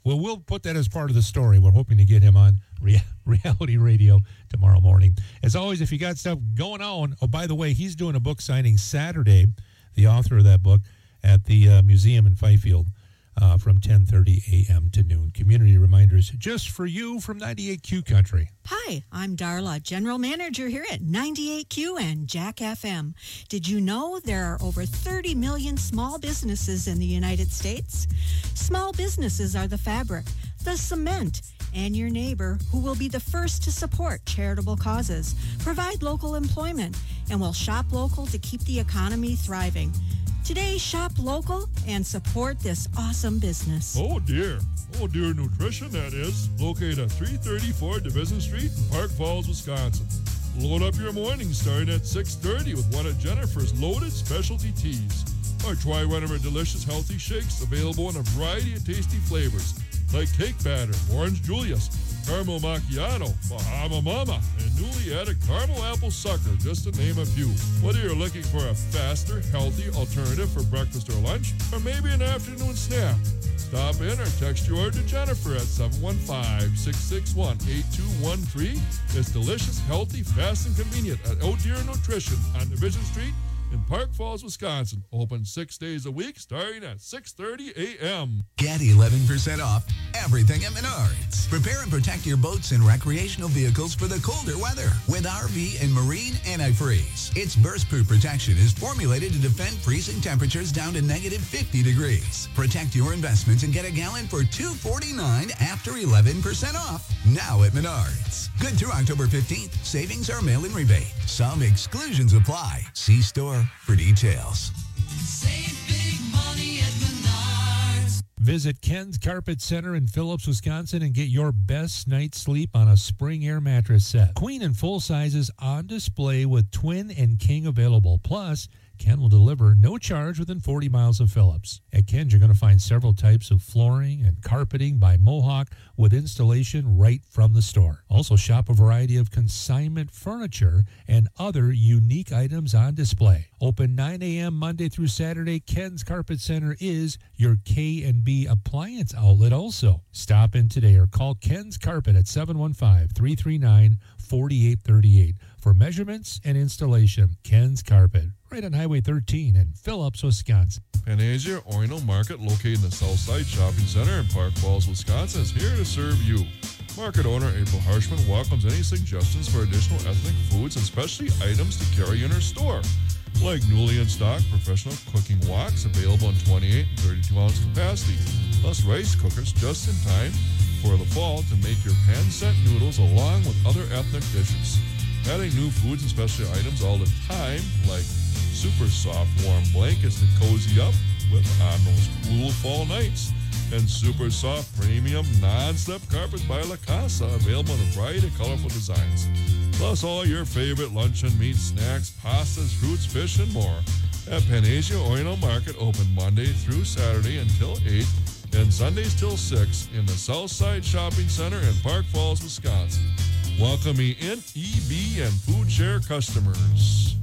Well, we'll put that as part of the story. We're hoping to get him on rea- reality radio tomorrow morning. As always, if you got stuff going on, oh, by the way, he's doing a book signing Saturday, the author of that book, at the uh, museum in Fifield uh, from ten thirty a.m. to noon. Community reminders just for you from ninety-eight Q Country. Hi, I'm Darla, General Manager here at ninety-eight Q and Jack F M. Did you know there are over thirty million small businesses in the United States? Small businesses are the fabric, the cement, and your neighbor who will be the first to support charitable causes, provide local employment, and will shop local to keep the economy thriving. Today, shop local and support this awesome business. Oh, dear. Oh, Dear Nutrition, that is. Located at three thirty-four Division Street in Park Falls, Wisconsin. Load up your morning starting at six thirty with one of Jennifer's loaded specialty teas. Or try one of her delicious healthy shakes available in a variety of tasty flavors like cake batter, orange Julius, caramel macchiato, Bahama Mama, and newly added caramel apple sucker, just to name a few. Whether you're looking for a faster, healthy alternative for breakfast or lunch, or maybe an afternoon snack, stop in or text your order to Jennifer at seven one five, six six one, eight two one three. It's delicious, healthy, fast, and convenient at Oh Dear Nutrition on Division Street in Park Falls, Wisconsin. Open six days a week starting at six thirty a.m. Get eleven percent off everything at Menards. Prepare and protect your boats and recreational vehicles for the colder weather with R V and marine antifreeze. Its burst-proof protection is formulated to defend freezing temperatures down to negative fifty degrees. Protect your investments and get a gallon for two forty-nine after eleven percent off. Now at Menards. Good through October fifteenth. Savings are mail-in rebate. Some exclusions apply. See store for details. Save big money at Menards. Visit Ken's Carpet Center in Phillips, Wisconsin, and get your best night's sleep on a spring air mattress set. Queen and full sizes on display with twin and king available. Plus, Ken will deliver no charge within forty miles of Phillips. At Ken's, you're going to find several types of flooring and carpeting by Mohawk with installation right from the store. Also, shop a variety of consignment furniture and other unique items on display. Open nine a.m. Monday through Saturday, Ken's Carpet Center is your K and B appliance outlet also. Stop in today or call Ken's Carpet at seven one five, three three nine, four eight three eight for measurements and installation. Ken's Carpet, right on Highway thirteen in Phillips, Wisconsin. Panasia Oino Market, located in the Southside Shopping Center in Park Falls, Wisconsin, is here to serve you. Market owner April Harshman welcomes any suggestions for additional ethnic foods and specialty items to carry in her store, like newly in stock professional cooking woks available in twenty-eight and thirty-two ounce capacity, plus rice cookers just in time for the fall to make your pan-set noodles along with other ethnic dishes. Adding new foods and specialty items all the time, like super soft warm blankets to cozy up with on those cool fall nights, and super soft premium non-slip carpets by La Casa available in a variety of colorful designs. Plus all your favorite luncheon meats, snacks, pastas, fruits, fish, and more at Panasia Oino Market, open Monday through Saturday until eight and Sundays till six in the Southside Shopping Center in Park Falls, Wisconsin. Welcoming in E B and Food Share customers.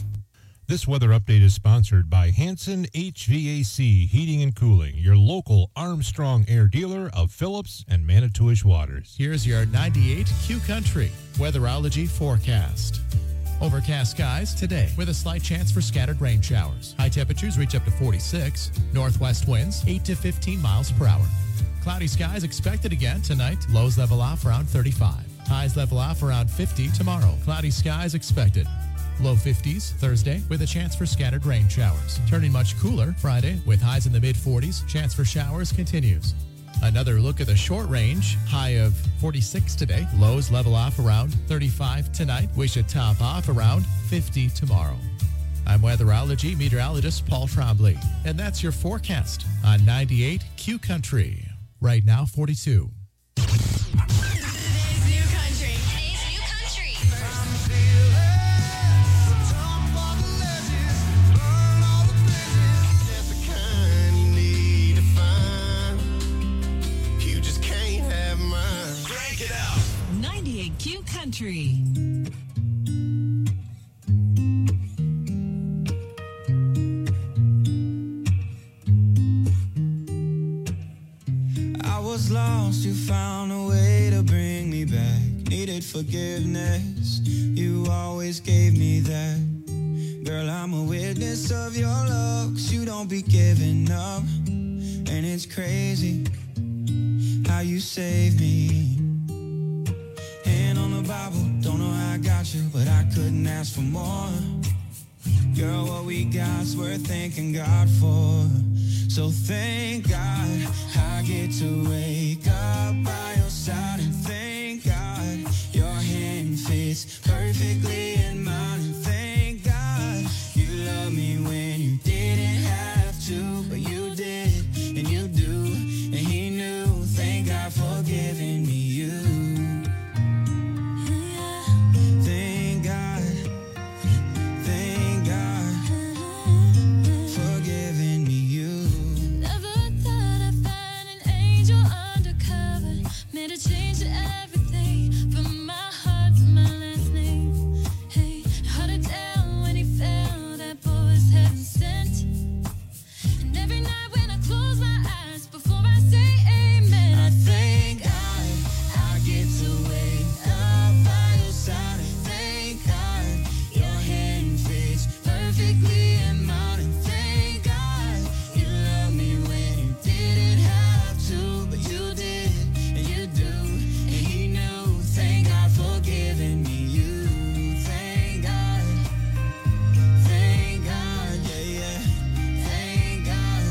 This weather update is sponsored by Hanson H V A C Heating and Cooling, your local Armstrong Air dealer of Phillips and Manitowish Waters. Here's your ninety-eight Q Country weatherology forecast. Overcast skies today with a slight chance for scattered rain showers. High temperatures reach up to forty-six. Northwest winds eight to fifteen miles per hour. Cloudy skies expected again tonight. Lows level off around thirty-five. Highs level off around fifty tomorrow. Cloudy skies expected. Low fifties Thursday with a chance for scattered rain showers. Turning much cooler Friday with highs in the mid forties. Chance for showers continues. Another look at the short range. High of forty-six today. Lows level off around thirty-five tonight. We should top off around fifty tomorrow. I'm weatherology meteorologist Paul Trombley. And that's your forecast on ninety-eight Q Country. Right now, forty-two. Q Country. I was lost, you found a way to bring me back. Needed forgiveness, you always gave me that. Girl, I'm a witness of your love, 'cause you don't be giving up. And it's crazy how you saved me. Hand on the Bible, don't know how I got you, but I couldn't ask for more. Girl, what we got's worth thanking God for. So thank God I get to wake up by your side, and thank God your hand fits perfectly in mine, and thank God you love me when you didn't have to, but you did, and you do, and he knew. Thank God for giving me you. Thank God, thank God for giving me you. Never thought I'd find an angel undercover. Made a change to everything, from my heart to my last name. Hey, hard to tell when he fell, that boy was heaven sent. And every night when I close my eyes, before I say amen, I thank God I get to wake up by your side. And thank God your hand fits perfectly in mine. And thank God you love me when you didn't have to, but you did, and you do, and he knew. Thank God for giving me you. Thank God, thank God, yeah, yeah. Thank God.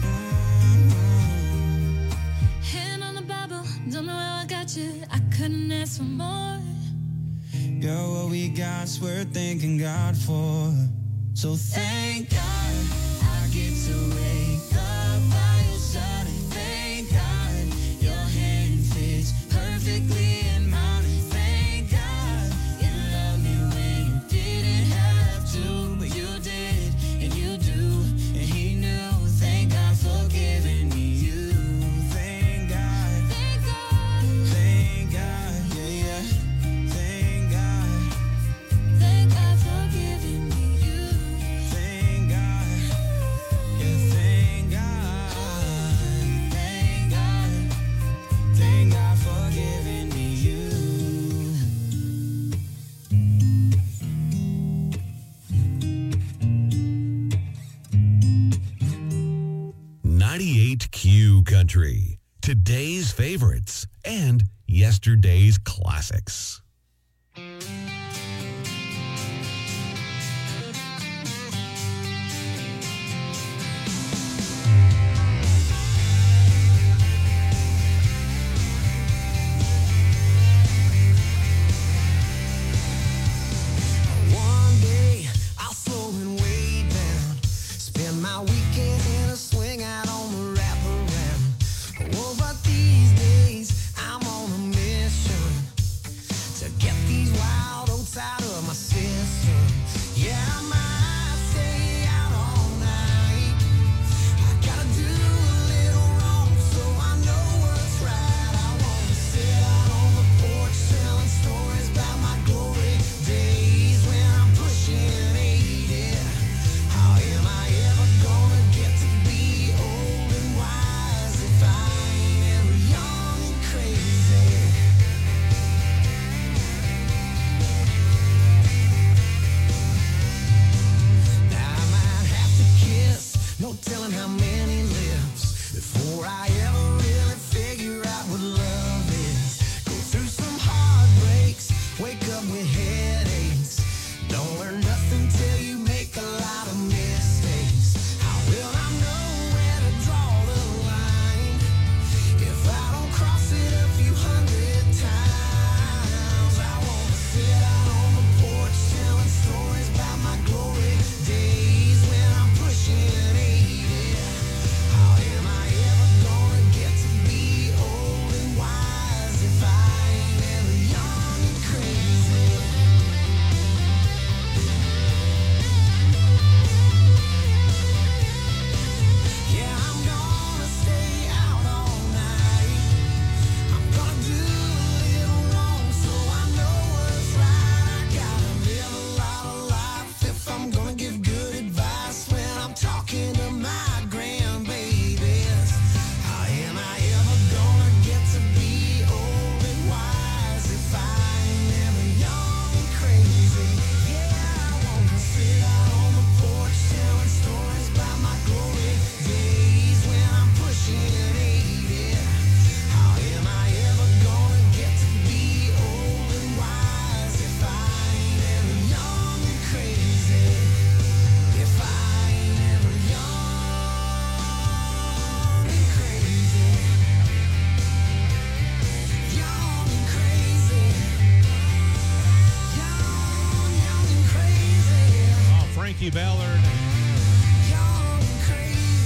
Mm-hmm. Hand on the Bible, don't know how I got you. I couldn't ask for more. Girl, what we got's worth thanking God for. So thank God I get to wake up by your side, and thank God your hand fits perfectly in mine, and thank God you love me when you didn't have to, but you did, and you do, and he knew. Thank God for giving me you. Thank God, thank God, thank God, yeah, yeah. Thank God, thank God for giving me you. Thank God, yeah, thank God, thank God, thank God for giving me you. ninety-eight Q Country. Today's favorites and yesterday's classics. One day I'll slow and way down, spend my weekend in a swing out on the wraparound. Oh, but these days I'm on a mission to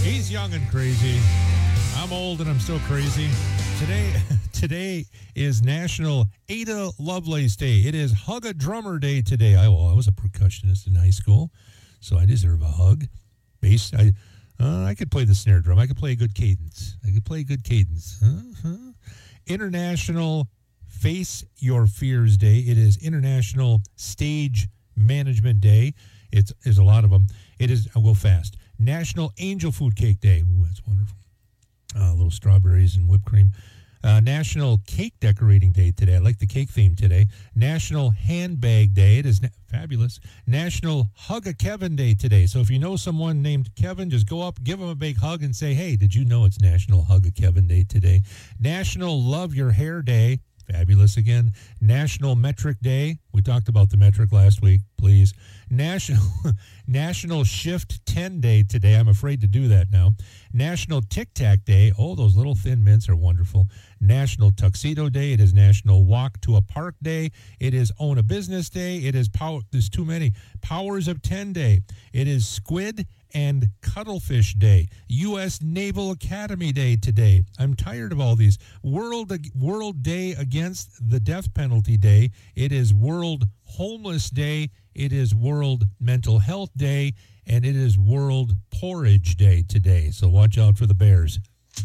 He's young and crazy. I'm old and I'm still crazy. Today, today is National Ada Lovelace Day. It is Hug a Drummer Day today. I, well, I was a percussionist in high school, so I deserve a hug. Bass, I, uh, I could play the snare drum. I could play a good cadence. I could play a good cadence. Uh-huh. International Face Your Fears Day. It is International Stage Management Day. It's there's a lot of them. It is, I'll go fast. National Angel Food Cake Day. Ooh, that's wonderful. Uh, little strawberries and whipped cream. Uh, National Cake Decorating Day today. I like the cake theme today. National Handbag Day. It is na- fabulous. National Hug a Kevin Day today. So if you know someone named Kevin, just go up, give them a big hug, and say, hey, did you know it's National Hug a Kevin Day today? National Love Your Hair Day. Fabulous again. National Metric Day. We talked about the metric last week, please. National National Shift ten Day today. I'm afraid to do that now. National Tic Tac Day. Oh, those little thin mints are wonderful. National Tuxedo Day. It is National Walk to a Park Day. It is Own a Business Day. It is power. There's too many. Powers of ten Day. It is Squid and Cuttlefish Day. U S Naval Academy Day today. I'm tired of all these. World World Day Against the Death Penalty Day. It is World Homeless Day. It is World Mental Health Day. And it is World Porridge Day today. So watch out for the bears.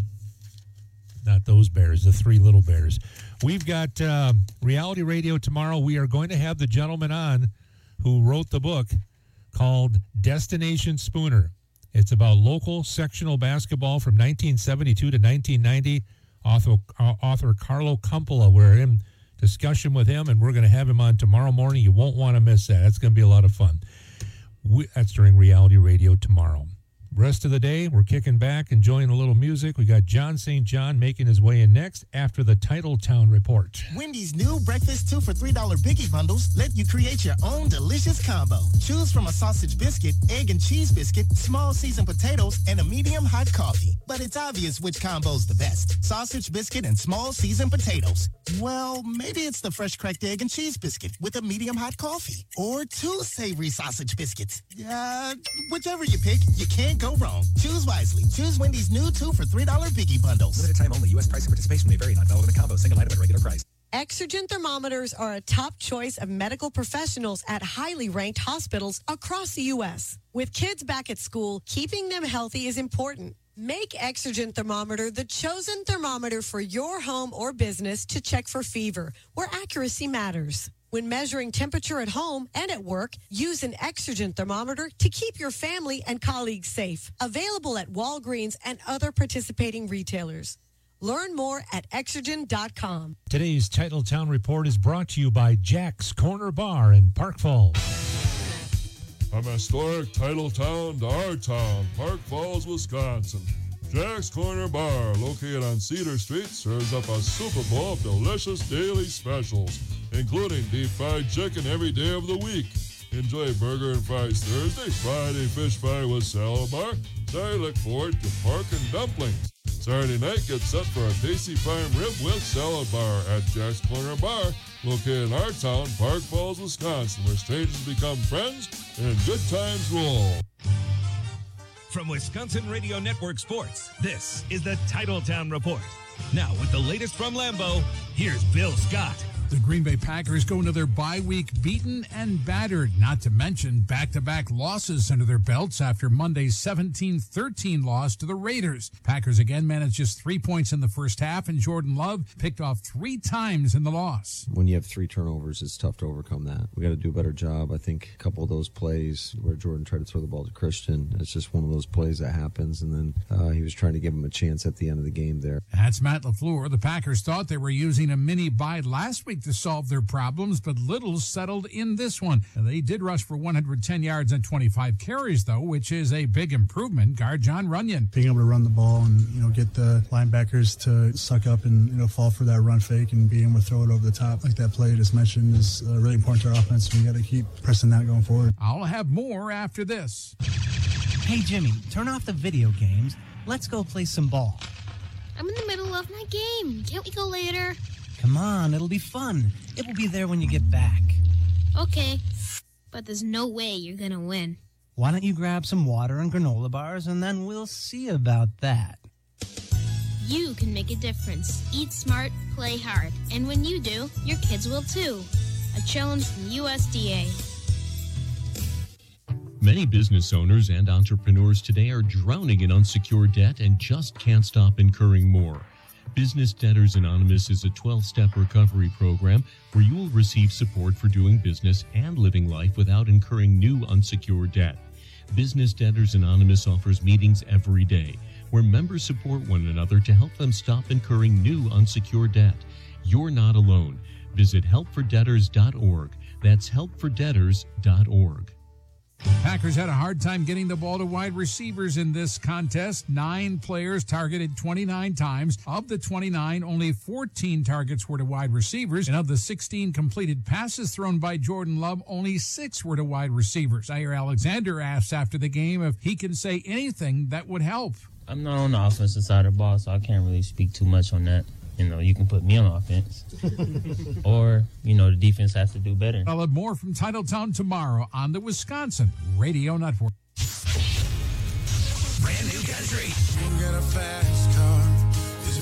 Not those bears, the three little bears. We've got uh, Reality Radio tomorrow. We are going to have the gentleman on who wrote the book called Destination Spooner. It's about local sectional basketball from nineteen seventy-two to nineteen ninety. Author, uh, author Carlo Cumpola. We're in discussion with him, and we're going to have him on tomorrow morning. You won't want to miss that. That's going to be a lot of fun. We, that's during Reality Radio tomorrow. Rest of the day, we're kicking back, enjoying a little music. We got John Saint John making his way in next after the Titletown Report. Wendy's new breakfast two for three dollar Biggie Bundles let you create your own delicious combo. Choose from a sausage biscuit, egg and cheese biscuit, small seasoned potatoes, and a medium hot coffee. But it's obvious which combo's the best. Sausage biscuit and small seasoned potatoes. Well, maybe it's the fresh cracked egg and cheese biscuit with a medium hot coffee. Or two savory sausage biscuits. Uh, whichever you pick, you can't go wrong. Choose wisely. Choose Wendy's new two for three dollar Biggie Bundles. Limited time only. U S price and participation may vary. Not valid in a combo. Single item at regular price. Exergen thermometers are a top choice of medical professionals at highly ranked hospitals across the U S. With kids back at school, keeping them healthy is important. Make Exergen thermometer the chosen thermometer for your home or business to check for fever, where accuracy matters. When measuring temperature at home and at work, use an Exergen thermometer to keep your family and colleagues safe. Available at Walgreens and other participating retailers. Learn more at Exergen dot com. Today's Titletown Report is brought to you by Jack's Corner Bar in Park Falls. From historic Titletown to our town, Park Falls, Wisconsin. Jack's Corner Bar, located on Cedar Street, serves up a Super Bowl of delicious daily specials, including deep fried chicken every day of the week. Enjoy burger and fries Thursday, Friday fish fry with salad bar. Saturday, look forward to pork and dumplings. Saturday night, get set for a tasty prime rib with salad bar at Jack's Corner Bar, located in our town, Park Falls, Wisconsin, where strangers become friends and good times roll. From Wisconsin Radio Network Sports, this is the Titletown Report. Now, with the latest from Lambeau, here's Bill Scott. The Green Bay Packers go into their bye week beaten and battered, not to mention back-to-back losses under their belts after Monday's seventeen thirteen loss to the Raiders. Packers again managed just three points in the first half, and Jordan Love picked off three times in the loss. When you have three turnovers, it's tough to overcome that. We got to do a better job. I think a couple of those plays where Jordan tried to throw the ball to Christian, it's just one of those plays that happens, and then uh, he was trying to give him a chance at the end of the game there. That's Matt LaFleur. The Packers thought they were using a mini bye last week to solve their problems, but little settled in this one. They did rush for one hundred ten yards and twenty-five carries, though, which is a big improvement. Guard John Runyon. Being able to run the ball and, you know, get the linebackers to suck up and, you know, fall for that run fake and being able to throw it over the top like that play I just mentioned is uh, really important to our offense. We got to keep pressing that going forward. I'll have more after this. Hey, Jimmy, turn off the video games. Let's go play some ball. I'm in the middle of my game. Can't we go later? Come on, it'll be fun. It will be there when you get back. Okay, but there's no way you're gonna win. Why don't you grab some water and granola bars, and then we'll see about that. You can make a difference. Eat smart, play hard. And when you do, your kids will too. A challenge from U S D A. Many business owners and entrepreneurs today are drowning in unsecured debt and just can't stop incurring more. Business Debtors Anonymous is a twelve-step recovery program where you will receive support for doing business and living life without incurring new unsecured debt. Business Debtors Anonymous offers meetings every day where members support one another to help them stop incurring new unsecured debt. You're not alone. Visit help for debtors dot org. That's help for debtors dot org. Packers had a hard time getting the ball to wide receivers in this contest. Nine players targeted twenty-nine times. Of the twenty-nine, only fourteen targets were to wide receivers. And of the sixteen completed passes thrown by Jordan Love, only six were to wide receivers. Jair Alexander asks after the game if he can say anything that would help. I'm not on the offensive side of the ball, so I can't really speak too much on that. You know, you can put me on offense. Or, you know, the defense has to do better. I'll have more from Titletown tomorrow on the Wisconsin Radio Network. Brand new country. You got a fast